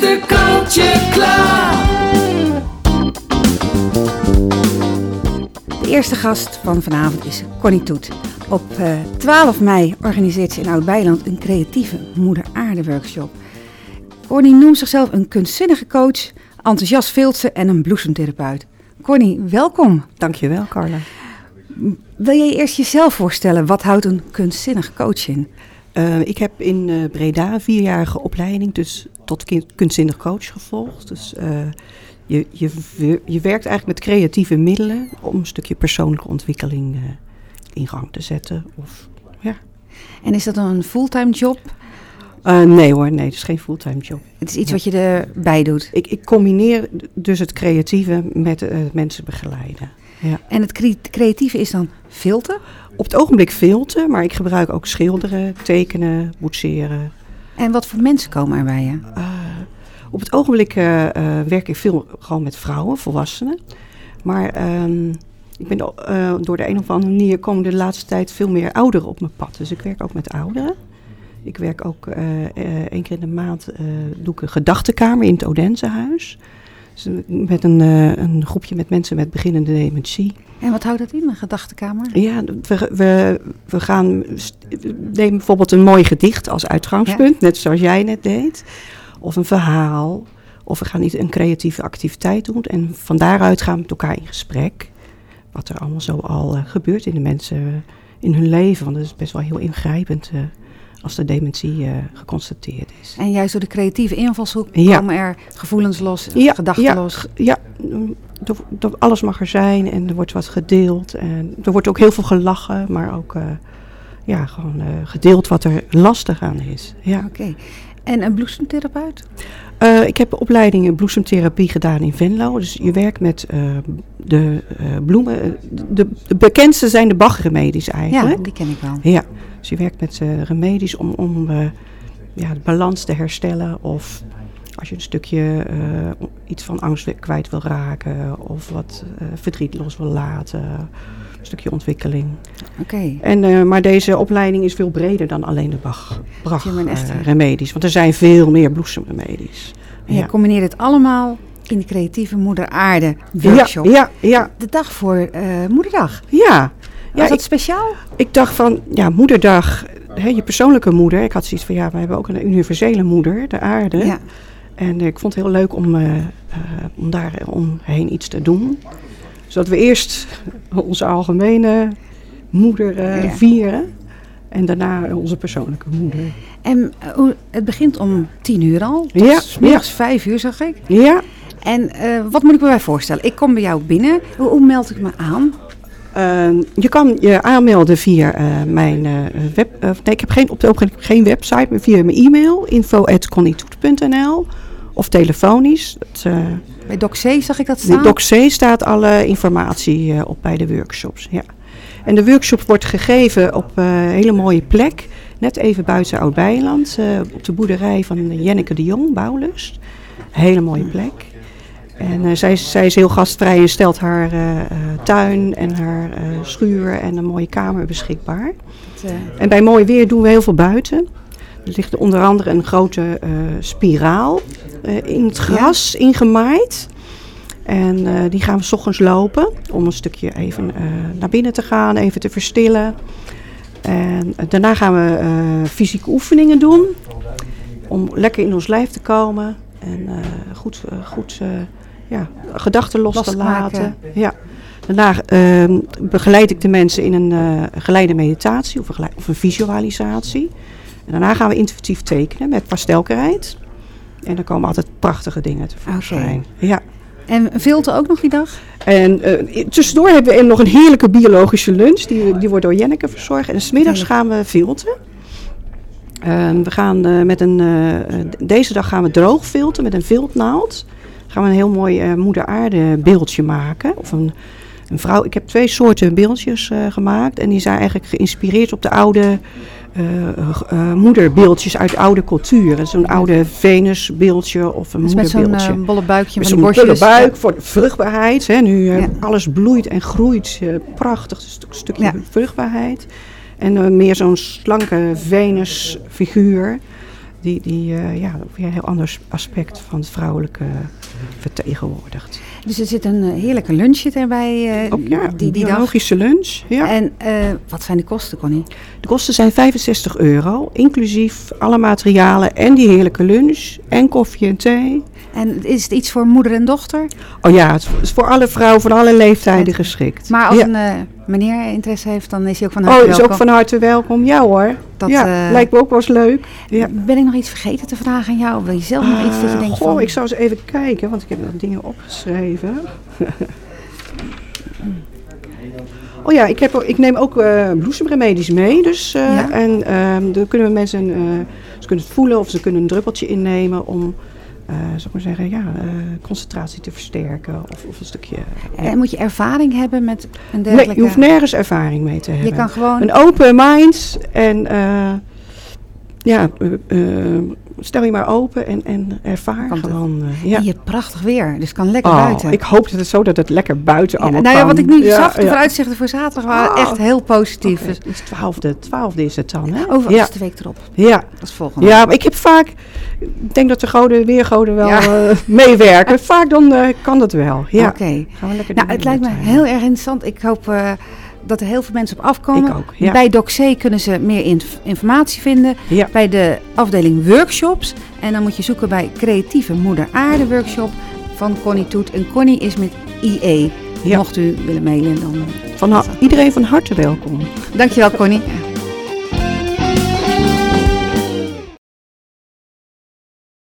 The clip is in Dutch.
Moederkootje klaar. De eerste gast van vanavond is Connie Toet. Op 12 mei organiseert ze in Oud-Beiland een creatieve Moeder Aarde workshop. Connie noemt zichzelf een kunstzinnige coach, enthousiast filtse en een bloesemtherapeut. Connie, welkom. Dankjewel, Carla. Wil jij eerst jezelf voorstellen? Wat houdt een kunstzinnig coach in? Ik heb in Breda 4-jarige opleiding tot kunstzinnig coach gevolgd. Dus je werkt eigenlijk met creatieve middelen om een stukje persoonlijke ontwikkeling in gang te zetten. En is dat dan een fulltime job? Nee, het is geen fulltime job. Het is iets wat je erbij doet? Ik combineer dus het creatieve met mensen begeleiden. Ja. En het creatieve is dan filten? Op het ogenblik filten, maar ik gebruik ook schilderen, tekenen, boetseren. En wat voor mensen komen er bij je? Op het ogenblik werk ik veel gewoon met vrouwen, volwassenen. Maar ik ben door de een of andere manier komen de laatste tijd veel meer ouderen op mijn pad. Dus ik werk ook met ouderen. Ik werk ook 1 keer in de maand doe ik een gedachtenkamer in het Odensehuis. Dus met een groepje met mensen met beginnende dementie. En wat houdt dat in, een gedachtenkamer? Ja, we nemen bijvoorbeeld een mooi gedicht als uitgangspunt, net zoals jij net deed. Of een verhaal. Of we gaan een creatieve activiteit doen. En van daaruit gaan we met elkaar in gesprek. Wat er allemaal zo al gebeurt in de mensen, in hun leven. Want dat is best wel heel ingrijpend als de dementie geconstateerd is. En juist door de creatieve invalshoek komen er gevoelens los, gedachten los. Ja, alles mag er zijn en er wordt wat gedeeld. En er wordt ook heel veel gelachen, maar ook gewoon gedeeld wat er lastig aan is. Ja. Oké. En een bloesemtherapeut? Ik heb opleiding in bloesemtherapie gedaan in Venlo. Dus je werkt met de bloemen. De bekendste zijn de Bach-remedies eigenlijk. Ja, die ken ik wel. Ja, dus je werkt met remedies om de balans te herstellen. Of als je een stukje iets van angst kwijt wil raken. Of wat verdriet los wil laten. Een stukje ontwikkeling. Oké. Maar deze opleiding is veel breder dan alleen de Bach-remedies. Want er zijn veel meer bloesemremedies. En je combineert het allemaal in de creatieve Moeder Aarde workshop. Ja. De dag voor Moederdag. Ja. Was dat speciaal? Ik dacht van, Moederdag, je persoonlijke moeder. Ik had zoiets van, we hebben ook een universele moeder, de aarde. Ja. En ik vond het heel leuk om daar omheen iets te doen. Zodat we eerst onze algemene moeder vieren. En daarna onze persoonlijke moeder. En het begint om 10:00 al. Tot middags 5:00 zag ik. Ja. En wat moet ik me bij voorstellen? Ik kom bij jou binnen. Hoe meld ik me aan? Je kan je aanmelden via mijn ik heb op het ogenblik geen website, maar via mijn e-mail. info@connietoet.nl of telefonisch. Bij Doc C zag ik dat staan? Bij Doc C staat alle informatie op bij de workshops. Ja. En de workshop wordt gegeven op een hele mooie plek. Net even buiten Oud-Beiland. Op de boerderij van Jenneke de Jong, Bouwlust. Een hele mooie plek. En zij is heel gastvrij en stelt haar tuin en haar schuur en een mooie kamer beschikbaar. En bij mooi weer doen we heel veel buiten. Er ligt onder andere een grote spiraal in het gras ingemaaid. En die gaan we 's ochtends lopen om een stukje even naar binnen te gaan, even te verstillen. En daarna gaan we fysieke oefeningen doen om lekker in ons lijf te komen en goed gedachten los te laten. Ja. Daarna begeleid ik de mensen in een geleide meditatie of een visualisatie. En daarna gaan we intuïtief tekenen met pastelkrijt. En dan komen altijd prachtige dingen tevoorschijn. Ja. En filten ook nog die dag? En tussendoor hebben we nog een heerlijke biologische lunch. Die wordt door Jenneke verzorgd. En 's middags gaan we filten. We gaan deze dag gaan we droog filten met een viltnaald. Gaan we een heel mooi Moeder Aarde beeldje maken. Of een vrouw. Ik heb 2 soorten beeldjes gemaakt. En die zijn eigenlijk geïnspireerd op de oude moederbeeldjes uit oude culturen. Zo'n oude Venusbeeldje of een moederbeeldje. Met zo'n bolle buikje met van die borstjes. Bolle buik voor de vruchtbaarheid. Hè. Nu alles bloeit en groeit. Prachtig, een stukje vruchtbaarheid. En meer zo'n slanke Venusfiguur. die weer een heel ander aspect van het vrouwelijke vertegenwoordigt. Dus er zit een heerlijke lunch erbij Ook die dag. biologische lunch. Ja. En wat zijn de kosten, Connie? De kosten zijn €65, inclusief alle materialen en die heerlijke lunch en koffie en thee. En is het iets voor moeder en dochter? Oh ja, het is voor alle vrouwen van alle leeftijden geschikt. Maar als een meneer interesse heeft, dan is hij ook van harte welkom. Is ook van harte welkom. Ja hoor. Dat lijkt me ook wel eens leuk. Ja. Ben ik nog iets vergeten te vragen aan jou? Wil je zelf nog iets dat je denkt van... Ik zou eens even kijken, want ik heb nog dingen opgeschreven. Ik neem ook bloesemremedies mee. Dus, En dan kunnen mensen, ze kunnen het voelen of ze kunnen een druppeltje innemen om... zou ik maar zeggen, concentratie te versterken of een stukje... En moet je ervaring hebben met een dergelijke... Nee, je hoeft nergens ervaring mee te hebben. Je kan gewoon... Een open mind en stel je maar open en ervaar gewoon. En je hebt prachtig weer, dus kan lekker buiten. Ik hoop dat het lekker buiten allemaal kan. Wat ik nu zag, de vooruitzichten voor zaterdag waren echt heel positief. Okay. Dus 12e is het dan, hè? Overigens is de week erop. Ja. Dat is volgende. Ja, maar ik heb vaak... Ik denk dat de weergoden wel meewerken. Vaak dan kan dat wel. Ja. Oké. Het lijkt me heel erg interessant. Ik hoop... dat er heel veel mensen op afkomen. Ik ook, ja. Bij DocC kunnen ze meer informatie vinden. Ja. Bij de afdeling workshops. En dan moet je zoeken bij Creatieve Moeder Aarde workshop van Connie Toet. En Connie is met IE. Ja. Mocht u willen mailen dan... Iedereen van harte welkom. Dankjewel, Connie.